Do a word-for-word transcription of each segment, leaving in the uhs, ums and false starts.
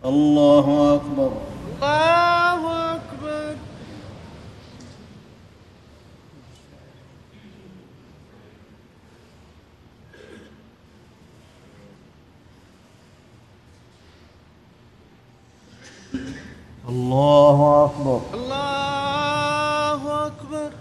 الله أكبر. الله أكبر. الله أكبر. الله أكبر.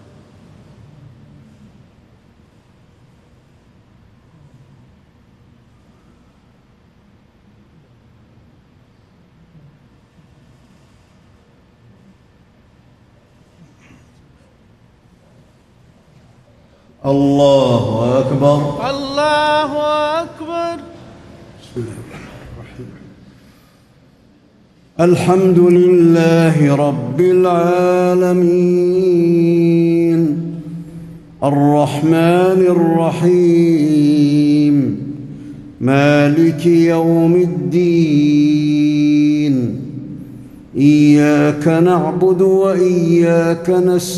الله أكبر. الله أكبر. بسم الله الرحمن الرحيم. الحمد لله رب العالمين الرحمن الرحيم مالك يوم الدين إياك نعبد وإياك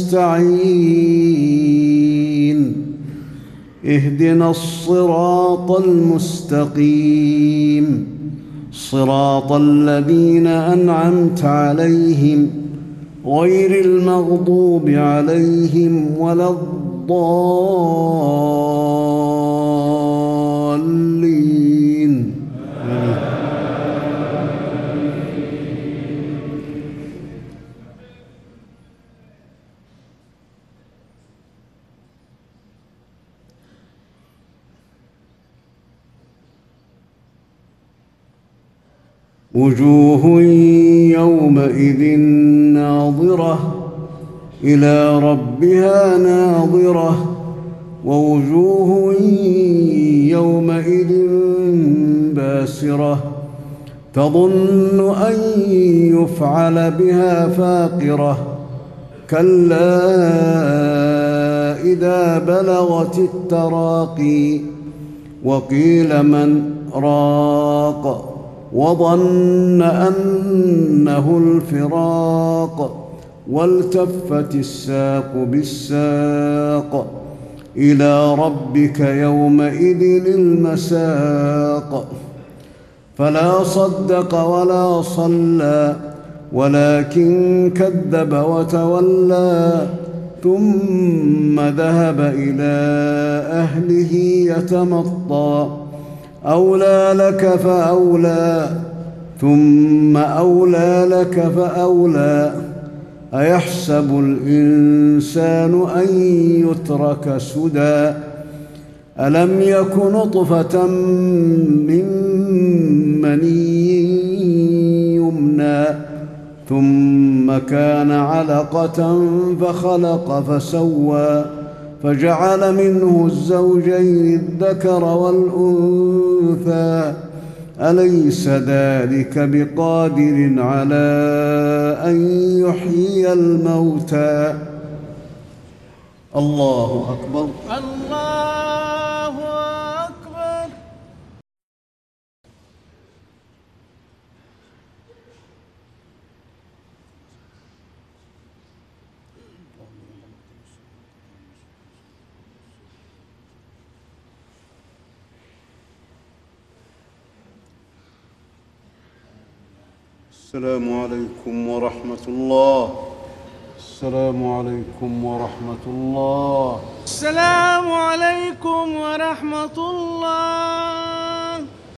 نستعين اهدنا الصراط المستقيم صراط الذين أنعمت عليهم غير المغضوب عليهم ولا الضالين. وجوه يومئذ ناظرة إلى ربها ناظرة ووجوه يومئذ باسرة تظن أن يفعل بها فاقرة كلا إذا بلغت التراقي وقيل من راق وظن أنه الفراق والتفت الساق بالساق إلى ربك يومئذ المساق فلا صدق ولا صلى ولكن كذب وتولى ثم ذهب إلى أهله يتمطى أولى لك فأولى ثم أولى لك فأولى أيحسب الإنسان أن يترك سدى ألم يك نطفة من مني يمنى ثم كان علقة فخلق فسوى فجعل منه الزوجين الذكر والأنثى أليس ذلك بقادر على أن يحيي الموتى. الله أكبر. الله أكبر. السلام عليكم ورحمة الله. السلام عليكم ورحمة الله. السلام عليكم ورحمة الله.